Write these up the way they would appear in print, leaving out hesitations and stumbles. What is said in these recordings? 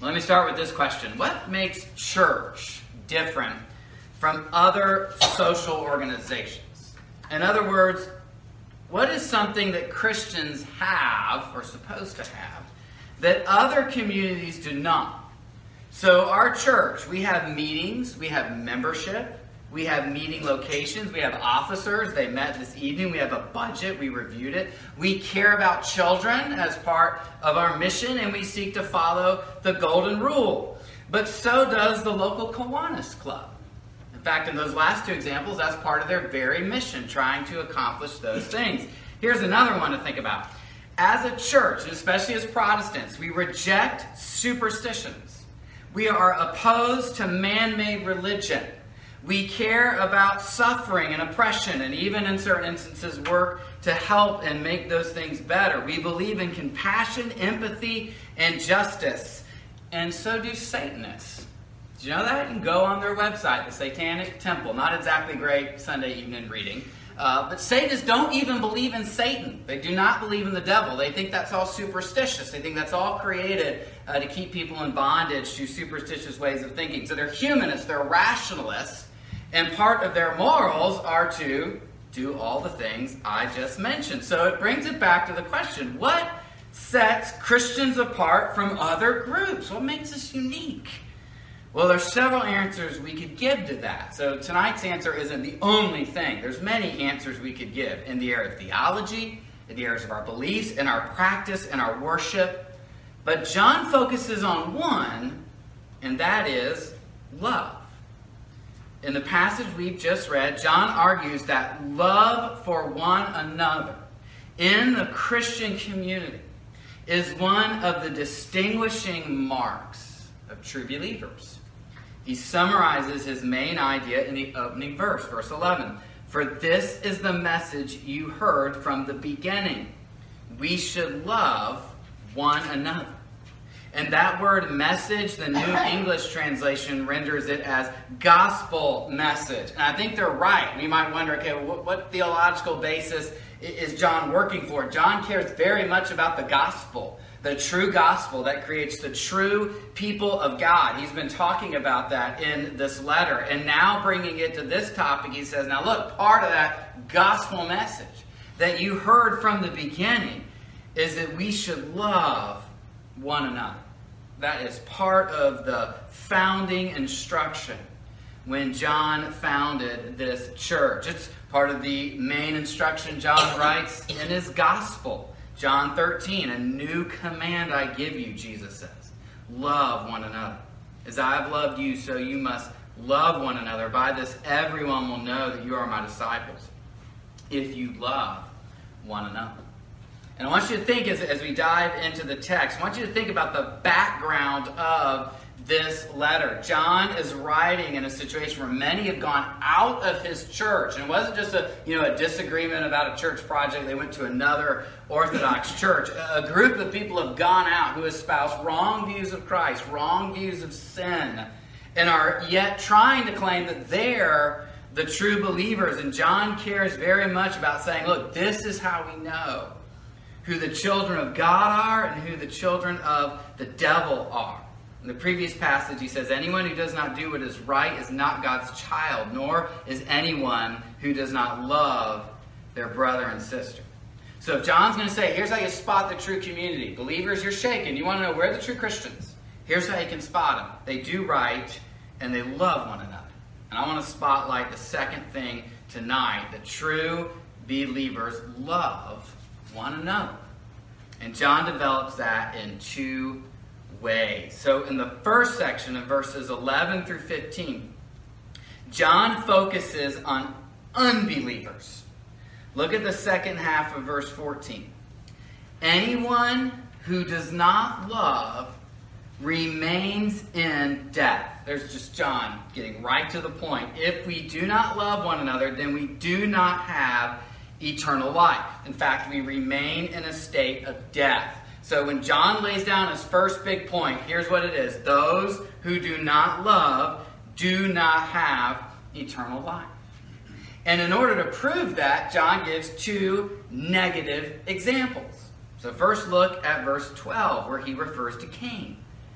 Let me start with this question. What makes church different from other social organizations? In other words, what is something that Christians have, or supposed to have, that other communities do not? So our church, we have meetings, we have membership, we have meeting locations, we have officers, they met this evening, we have a budget, we reviewed it. We care about children as part of our mission, and we seek to follow the golden rule. But so does the local Kiwanis Club. In fact, in those last two examples, that's part of their very mission, trying to accomplish those things. Here's another one to think about. As a church, and especially as Protestants, we reject superstitions. We are opposed to man-made religion. We care about suffering and oppression, and even in certain instances work to help and make those things better. We believe in compassion, empathy, and justice. And so do Satanists. Did you know that? You can go on their website, the Satanic Temple. Not exactly great Sunday evening reading. But Satanists don't even believe in Satan. They do not believe in the devil. They think that's all superstitious. They think that's all created to keep people in bondage to superstitious ways of thinking. So they're humanists. They're rationalists. And part of their morals are to do all the things I just mentioned. So it brings it back to the question, what sets Christians apart from other groups? What makes us unique? Well, there's several answers we could give to that. So tonight's answer isn't the only thing. There's many answers we could give in the area of theology, in the areas of our beliefs, in our practice, in our worship. But John focuses on one, and that is love. In the passage we've just read, John argues that love for one another in the Christian community is one of the distinguishing marks of true believers. He summarizes his main idea in the opening verse, verse 11. For this is the message you heard from the beginning. We should love one another. And that word message, the New English translation renders it as gospel message. And I think they're right. We might wonder, okay, what theological basis is John working for? John cares very much about the gospel, the true gospel that creates the true people of God. He's been talking about that in this letter. And now bringing it to this topic, he says, now look, part of that gospel message that you heard from the beginning is that we should love one another. That is part of the founding instruction when John founded this church. It's part of the main instruction John writes in his gospel. John 13, a new command I give you, Jesus says. Love one another. As I have loved you, so you must love one another. By this, everyone will know that you are my disciples, if you love one another. And I want you to think, as we dive into the text, I want you to think about the background of this letter. John is writing in a situation where many have gone out of his church. And it wasn't just a disagreement about a church project. They went to another Orthodox church. A group of people have gone out who espouse wrong views of Christ, wrong views of sin, and are yet trying to claim that they're the true believers. And John cares very much about saying, look, this is how we know who the children of God are and who the children of the devil are. In the previous passage, he says, anyone who does not do what is right is not God's child, nor is anyone who does not love their brother and sister. So if John's going to say, here's how you spot the true community. Believers, you're shaken. You want to know where are the true Christians? Here's how you can spot them. They do right, and they love one another. And I want to spotlight the second thing tonight. The true believers love one another. And John develops that in two ways. So in the first section of verses 11 through 15, John focuses on unbelievers. Look at the second half of verse 14. Anyone who does not love remains in death. There's just John getting right to the point. If we do not love one another, then we do not have eternal life. In fact, we remain in a state of death. So when John lays down his first big point, here's what it is. Those who do not love do not have eternal life. And in order to prove that, John gives two negative examples. So first look at verse 12, where he refers to Cain.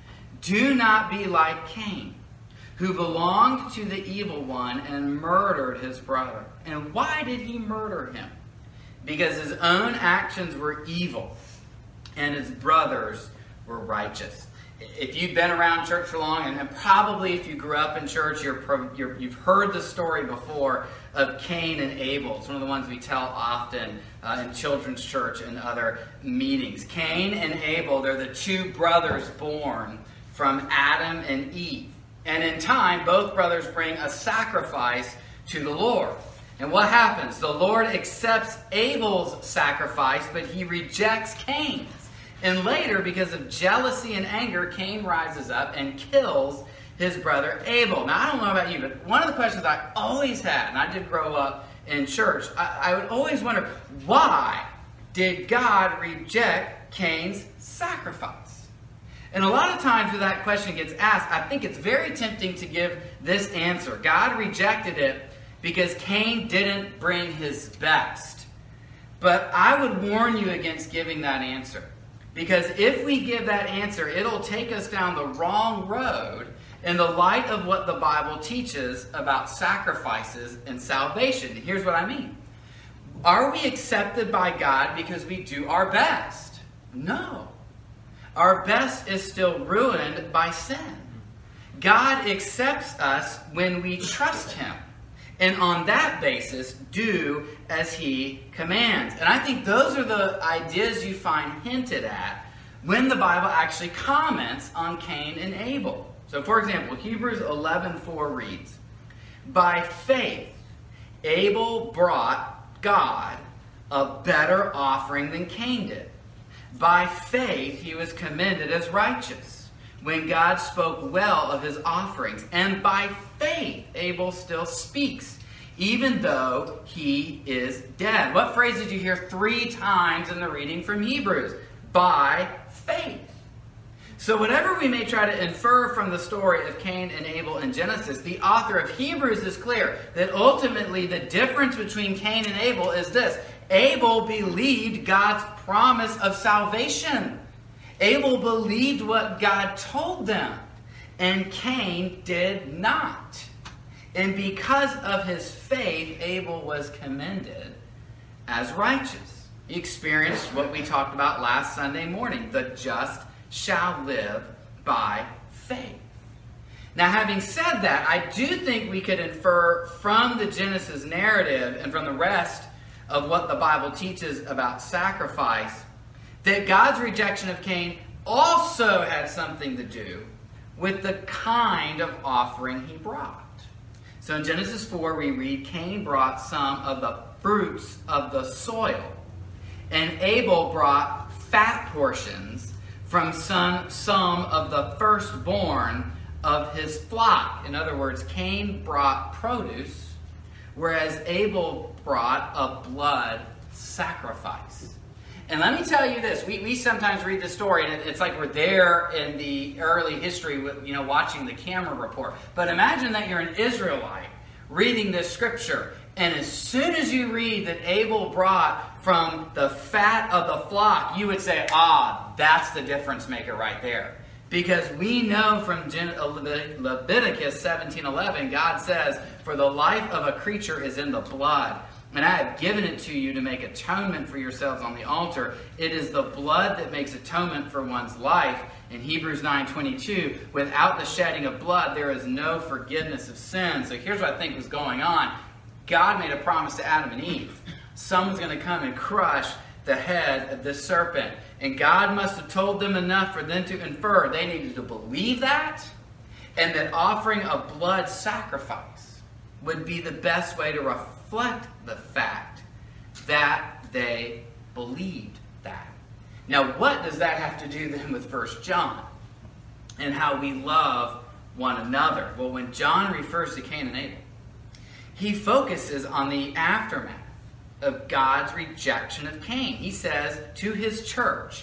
do not be like Cain, who belonged to the evil one and murdered his brother. And why did he murder him? Because his own actions were evil, and his brothers were righteous. If you've been around church for long, and probably if you grew up in church, you've heard the story before of Cain and Abel. It's one of the ones we tell often in children's church and other meetings. Cain and Abel, they're the two brothers born from Adam and Eve. And in time, both brothers bring a sacrifice to the Lord. And what happens? The Lord accepts Abel's sacrifice, but he rejects Cain's. And later, because of jealousy and anger, Cain rises up and kills his brother Abel. Now, I don't know about you, but one of the questions I always had, and I did grow up in church, I would always wonder, why did God reject Cain's sacrifice? And a lot of times when that question gets asked, I think it's very tempting to give this answer. God rejected it because Cain didn't bring his best. But I would warn you against giving that answer. Because if we give that answer, it'll take us down the wrong road in the light of what the Bible teaches about sacrifices and salvation. Here's what I mean. Are we accepted by God because we do our best? No. Our best is still ruined by sin. God accepts us when we trust him, and on that basis, do as he commands. And I think those are the ideas you find hinted at when the Bible actually comments on Cain and Abel. So, for example, Hebrews 11:4 reads, "By faith, Abel brought God a better offering than Cain did. By faith, he was commended as righteous when God spoke well of his offerings. And by faith, Abel still speaks, even though he is dead." What phrase did you hear 3 times in the reading from Hebrews? By faith. So whatever we may try to infer from the story of Cain and Abel in Genesis, the author of Hebrews is clear that ultimately the difference between Cain and Abel is this. Abel believed God's promise of salvation. Abel believed what God told them, and Cain did not. And because of his faith, Abel was commended as righteous. He experienced what we talked about last Sunday morning. The just shall live by faith. Now, having said that, I do think we could infer from the Genesis narrative and from the rest of what the Bible teaches about sacrifice that God's rejection of Cain also had something to do with the kind of offering he brought. So in Genesis 4, we read, Cain brought some of the fruits of the soil, and Abel brought fat portions from some of the firstborn of his flock. In other words, Cain brought produce, whereas Abel brought a blood sacrifice. And let me tell you this, we sometimes read the story and it's like we're there in the early history, watching the camera report. But imagine that you're an Israelite reading this scripture, and as soon as you read that Abel brought from the fat of the flock, you would say, that's the difference maker right there. Because we know from Leviticus 17:11, God says, "For the life of a creature is in the blood, and I have given it to you to make atonement for yourselves on the altar. It is the blood that makes atonement for one's life." In Hebrews 9:22, "Without the shedding of blood, there is no forgiveness of sin." So here's what I think was going on. God made a promise to Adam and Eve. Someone's going to come and crush the head of the serpent. And God must have told them enough for them to infer they needed to believe that, and that offering a blood sacrifice would be the best way to reflect the fact that they believed that. Now, what does that have to do then with 1 John and how we love one another? Well, when John refers to Cain and Abel, he focuses on the aftermath of God's rejection of Cain. He says to his church,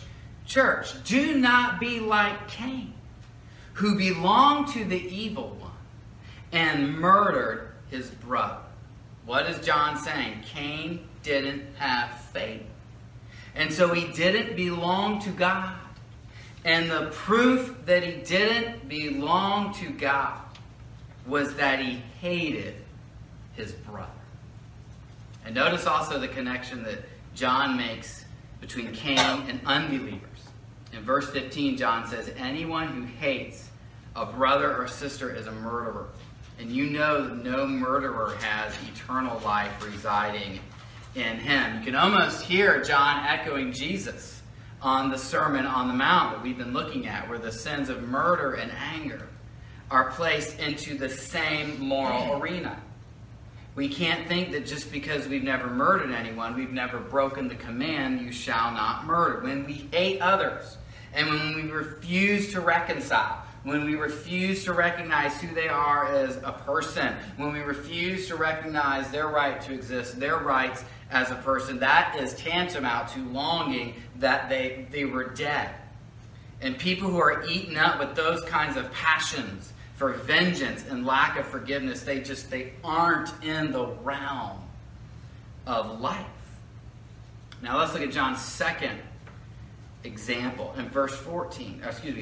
do not be like Cain, who belonged to the evil one and murdered his brother. What is John saying? Cain didn't have faith. And so he didn't belong to God. And the proof that he didn't belong to God was that he hated his brother. And notice also the connection that John makes between Cain and unbelievers. In verse 15, John says, anyone who hates a brother or sister is a murderer. And you know that no murderer has eternal life residing in him. You can almost hear John echoing Jesus on the Sermon on the Mount that we've been looking at, where the sins of murder and anger are placed into the same moral arena. We can't think that just because we've never murdered anyone, we've never broken the command, you shall not murder. When we hate others, and when we refuse to reconcile, when we refuse to recognize who they are as a person, when we refuse to recognize their right to exist, their rights as a person, that is tantamount to longing that they were dead. And people who are eaten up with those kinds of passions for vengeance and lack of forgiveness, they aren't in the realm of life. Now let's look at John's second example in verse 13.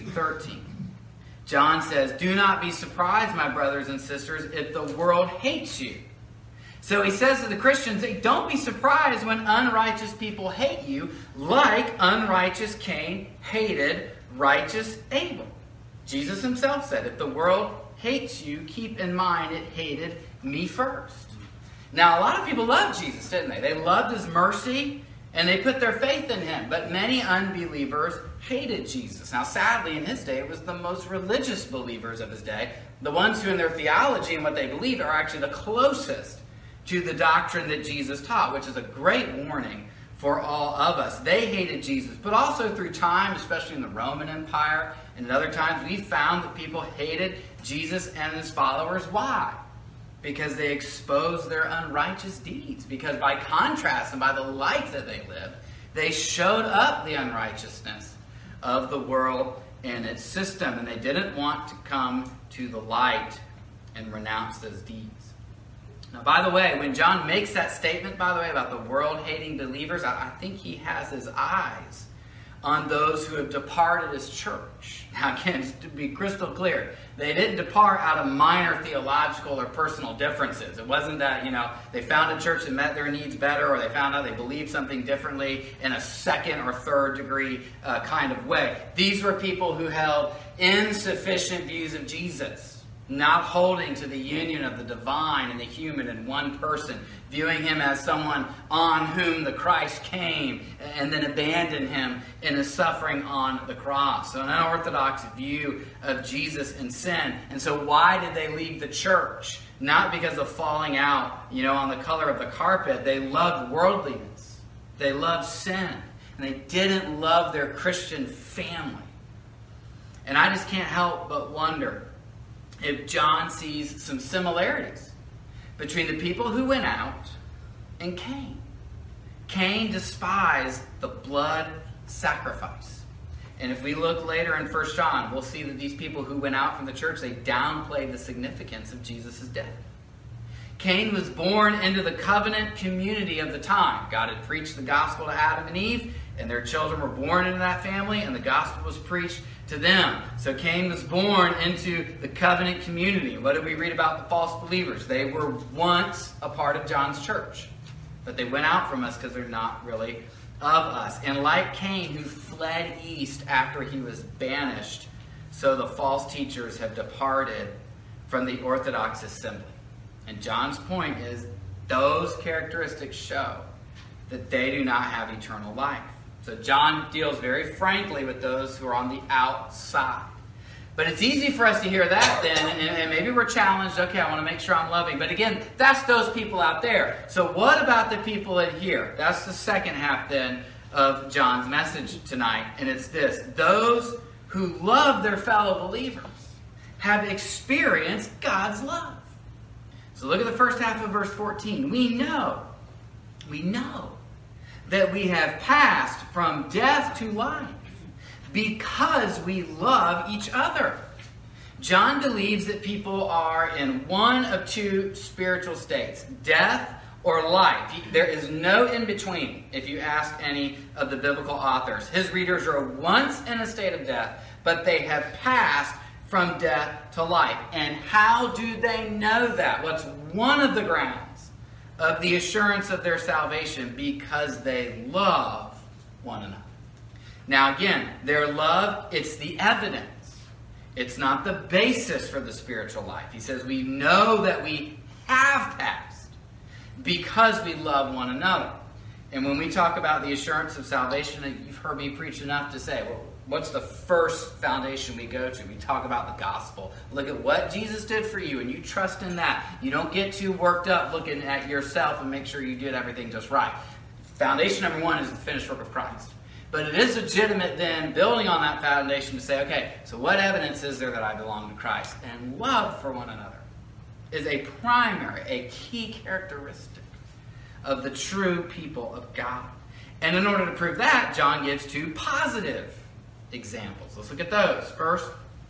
John says, do not be surprised, my brothers and sisters, if the world hates you. So he says to the Christians, hey, don't be surprised when unrighteous people hate you, like unrighteous Cain hated righteous Abel. Jesus himself said, if the world hates you, keep in mind it hated me first. Now, a lot of people loved Jesus, didn't they? They loved his mercy, and they put their faith in him. But many unbelievers hated Jesus. Now, sadly, in his day, it was the most religious believers of his day, the ones who in their theology and what they believed are actually the closest to the doctrine that Jesus taught, which is a great warning for all of us. They hated Jesus, but also through time, especially in the Roman Empire and at other times, we found that people hated Jesus and his followers. Why? Because they exposed their unrighteous deeds. Because by contrast and by the life that they lived, they showed up the unrighteousness of the world and its system. And they didn't want to come to the light and renounce those deeds. Now, by the way, when John makes that statement, by the way, about the world hating believers, I think he has his eyes on those who have departed his church. Now, again, just to be crystal clear, they didn't depart out of minor theological or personal differences. It wasn't that, they found a church that met their needs better, or they found out they believed something differently in a second or third degree kind of way. These were people who held insufficient views of Jesus, not holding to the union of the divine and the human in one person, viewing him as someone on whom the Christ came and then abandoned him in his suffering on the cross. So an unorthodox view of Jesus and sin. And so why did they leave the church? Not because of falling out, on the color of the carpet. They loved worldliness. They loved sin. And they didn't love their Christian family. And I just can't help but wonder if John sees some similarities between the people who went out and Cain. Cain despised the blood sacrifice. And if we look later in 1 John, we'll see that these people who went out from the church, they downplayed the significance of Jesus' death. Cain was born into the covenant community of the time. God had preached the gospel to Adam and Eve, and their children were born into that family, and the gospel was preached to them. So Cain was born into the covenant community. What did we read about the false believers? They were once a part of John's church, but they went out from us because they're not really of us. And like Cain, who fled east after he was banished, so the false teachers have departed from the Orthodox assembly. And John's point is, those characteristics show that they do not have eternal life. So John deals very frankly with those who are on the outside. But it's easy for us to hear that then, and maybe we're challenged, okay, I want to make sure I'm loving. But again, that's those people out there. So what about the people in here? That's the second half then of John's message tonight. And it's this: those who love their fellow believers have experienced God's love. So look at the first half of verse 14. We know that we have passed from death to life because we love each other. John believes that people are in one of two spiritual states: death or life. There is no in-between if you ask any of the biblical authors. His readers are once in a state of death, but they have passed from death to life. And how do they know that? What's one of the grounds of the assurance of their salvation? Because they love one another. Now again, their love, it's the evidence. It's not the basis for the spiritual life. He says we know that we have passed because we love one another. And when we talk about the assurance of salvation, you've heard me preach enough to say, well, what's the first foundation we go to? We talk about the gospel. Look at what Jesus did for you, and you trust in that. You don't get too worked up looking at yourself and make sure you did everything just right. Foundation number one is the finished work of Christ. But it is legitimate then, building on that foundation, to say, okay, so what evidence is there that I belong to Christ? And love for one another is a primary, a key characteristic of the true people of God. And in order to prove that, John gives two positive examples. Let's look at those. First,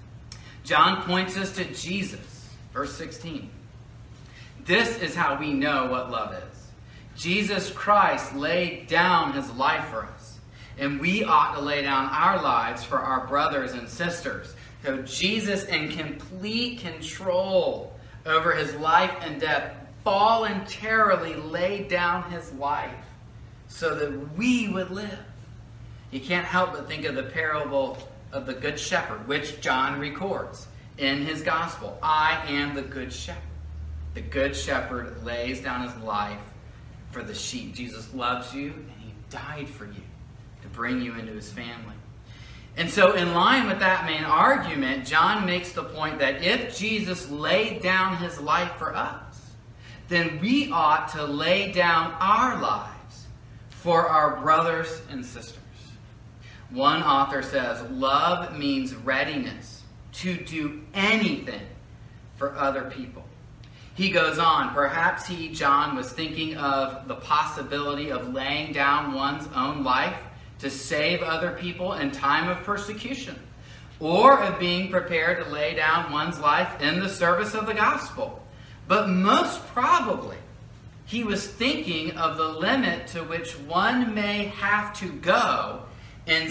John points us to Jesus. Verse 16. This is how we know what love is. Jesus Christ laid down his life for us. And we ought to lay down our lives for our brothers and sisters. So Jesus, in complete control over his life and death, voluntarily laid down his life so that we would live. You can't help but think of the parable of the Good Shepherd, which John records in his gospel. I am the Good Shepherd. The Good Shepherd lays down his life for the sheep. Jesus loves you, and he died for you to bring you into his family. And so in line with that main argument, John makes the point that if Jesus laid down his life for us, then we ought to lay down our lives for our brothers and sisters. One author says, love means readiness to do anything for other people. He goes on, perhaps John, was thinking of the possibility of laying down one's own life to save other people in time of persecution, or of being prepared to lay down one's life in the service of the gospel. But most probably, he was thinking of the limit to which one may have to go in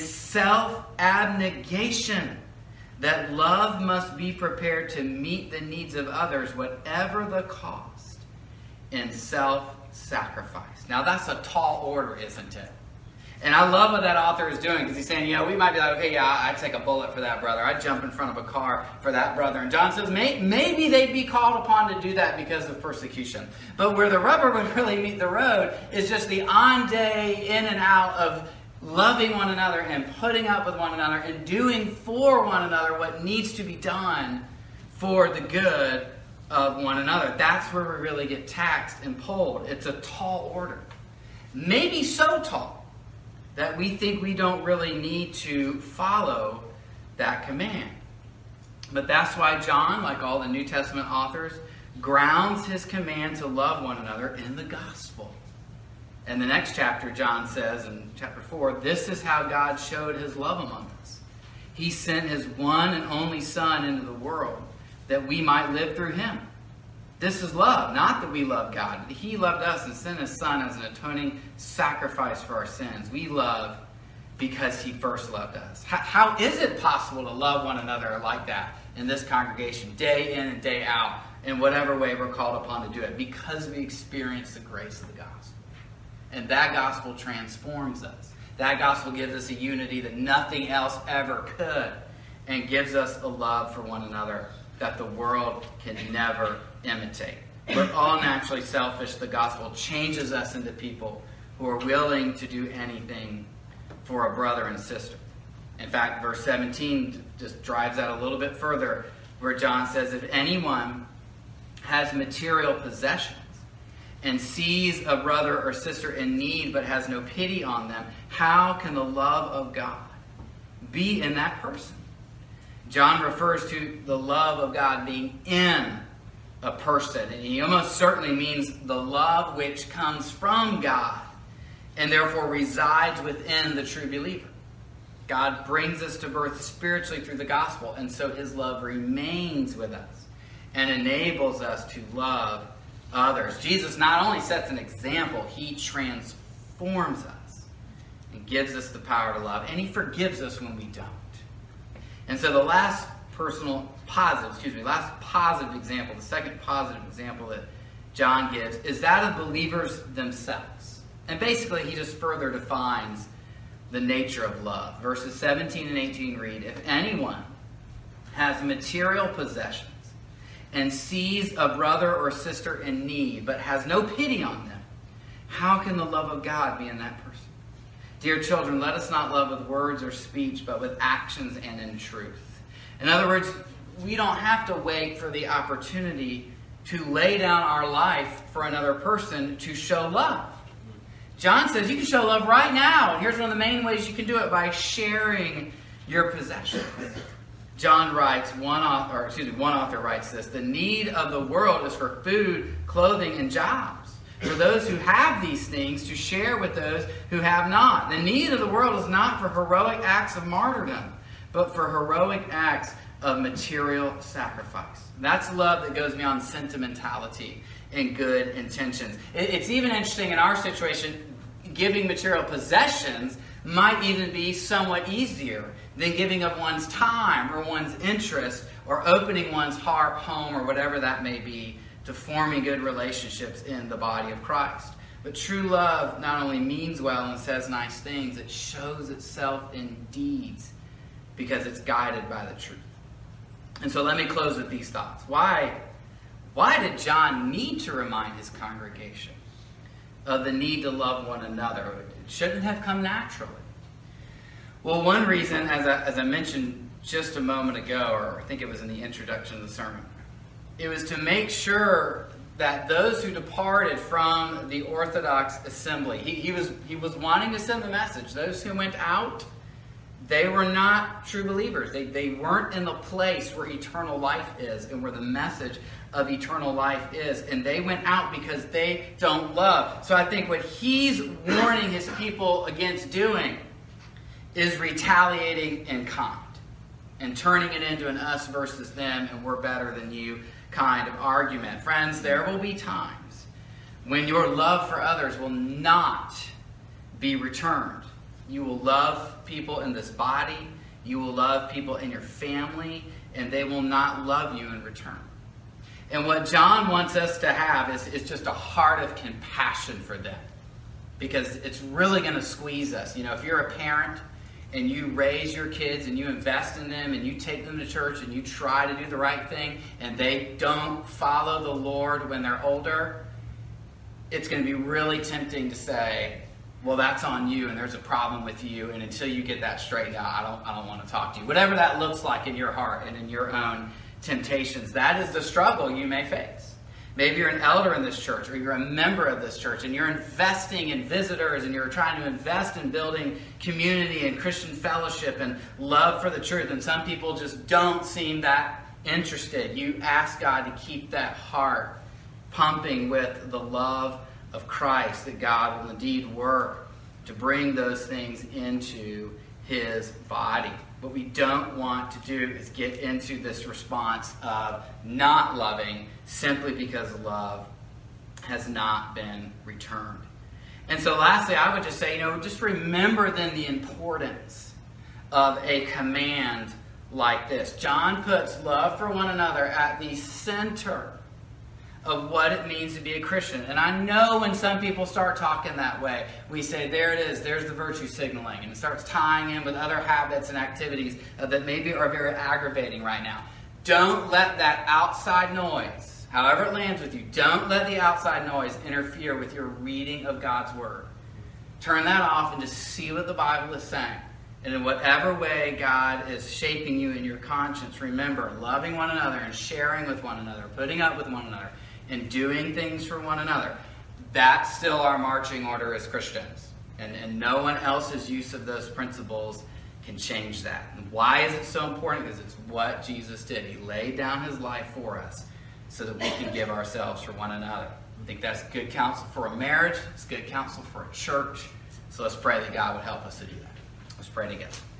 self-abnegation, that love must be prepared to meet the needs of others, whatever the cost, in self-sacrifice. Now that's a tall order, isn't it? And I love what that author is doing, because he's saying, we might be like, okay, yeah, I'd take a bullet for that brother. I'd jump in front of a car for that brother. And John says, maybe they'd be called upon to do that because of persecution. But where the rubber would really meet the road is just the on-day in and out of loving one another and putting up with one another and doing for one another what needs to be done for the good of one another. That's where we really get taxed and pulled. It's a tall order. Maybe so tall that we think we don't really need to follow that command. But that's why John, like all the New Testament authors, grounds his command to love one another in the gospel. And the next chapter, John says in chapter 4, this is how God showed his love among us. He sent his one and only Son into the world that we might live through him. This is love, not that we love God. He loved us and sent his Son as an atoning sacrifice for our sins. We love because he first loved us. How is it possible to love one another like that in this congregation, day in and day out, in whatever way we're called upon to do it? Because we experience the grace of the gospel. And that gospel transforms us. That gospel gives us a unity that nothing else ever could, and gives us a love for one another that the world can never imitate. We're all naturally selfish. The gospel changes us into people who are willing to do anything for a brother and sister. In fact, verse 17 just drives that a little bit further, where John says, if anyone has material possessions and sees a brother or sister in need but has no pity on them, how can the love of God be in that person? John refers to the love of God being in a person. And he almost certainly means the love which comes from God and therefore resides within the true believer. God brings us to birth spiritually through the gospel, and so his love remains with us and enables us to love others. Jesus not only sets an example, he transforms us and gives us the power to love, and he forgives us when we don't. And so the last positive example, the second positive example that John gives is that of believers themselves. And basically he just further defines the nature of love. Verses 17 and 18 read, "If anyone has material possessions and sees a brother or sister in need, but has no pity on them, how can the love of God be in that person? Dear children, let us not love with words or speech, but with actions and in truth." In other words, we don't have to wait for the opportunity to lay down our life for another person to show love. John says you can show love right now. And here's one of the main ways you can do it: by sharing your possessions. John writes, one author writes this: "The need of the world is for food, clothing, and jobs. For those who have these things to share with those who have not. The need of the world is not for heroic acts of martyrdom, but for heroic acts of material sacrifice." That's love that goes beyond sentimentality and good intentions. It's even interesting in our situation, giving material possessions might even be somewhat easier than giving of one's time or one's interest or opening one's heart, home, or whatever that may be to forming good relationships in the body of Christ. But true love not only means well and says nice things, it shows itself in deeds because it's guided by the truth. And so let me close with these thoughts. Why did John need to remind his congregation of the need to love one another? It shouldn't have come naturally. Well, one reason, as I mentioned just a moment ago, or I think it was in the introduction of the sermon, it was to make sure that those who departed from the Orthodox assembly, he was wanting to send the message. Those who went out, they were not true believers. They weren't in the place where eternal life is and where the message of eternal life is. And they went out because they don't love. So I think what he's warning his people against doing is retaliating in kind and turning it into an us versus them and we're better than you kind of argument. Friends, there will be times when your love for others will not be returned. You will love people in this body, you will love people in your family, and they will not love you in return. And what John wants us to have is just a heart of compassion for them, because it's really going to squeeze us. You know, if you're a parent and you raise your kids and you invest in them and you take them to church and you try to do the right thing and they don't follow the Lord when they're older, it's going to be really tempting to say, well, that's on you and there's a problem with you, and until you get that straightened out, I don't want to talk to you. Whatever that looks like in your heart and in your own temptations, that is the struggle you may face. Maybe you're an elder in this church, or you're a member of this church, and you're investing in visitors, and you're trying to invest in building community and Christian fellowship and love for the truth, and some people just don't seem that interested. You ask God to keep that heart pumping with the love of Christ, that God will indeed work to bring those things into his body. What we don't want to do is get into this response of not loving simply because love has not been returned. And so lastly, I would just say, just remember then the importance of a command like this. John puts love for one another at the center of what it means to be a Christian. And I know when some people start talking that way, we say, there it is, there's the virtue signaling, and it starts tying in with other habits and activities that maybe are very aggravating right now. Don't let that outside noise, however it lands with you, don't let the outside noise interfere with your reading of God's Word. Turn that off and just see what the Bible is saying. And in whatever way God is shaping you in your conscience, remember, loving one another and sharing with one another, putting up with one another, and doing things for one another. That's still our marching order as Christians. And no one else's use of those principles can change that. And why is it so important? Because it's what Jesus did. He laid down his life for us so that we can give ourselves for one another. I think that's good counsel for a marriage. It's good counsel for a church. So let's pray that God would help us to do that. Let's pray together.